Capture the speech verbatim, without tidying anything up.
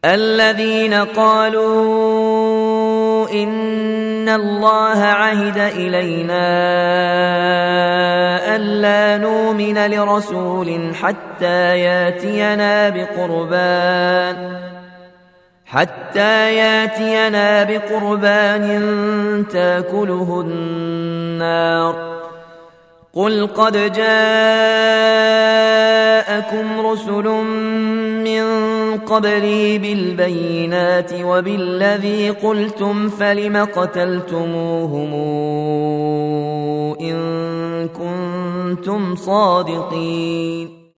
الذين قالوا إن الله عهد إلينا ألا نؤمن لرسول حتى ياتينا بقربان حتى ياتينا بقربان تاكله النار قل قد جاءكم رسل من قبلي بالبينات وبالذي قلتم فلم قتلتموهم إن كنتم صادقين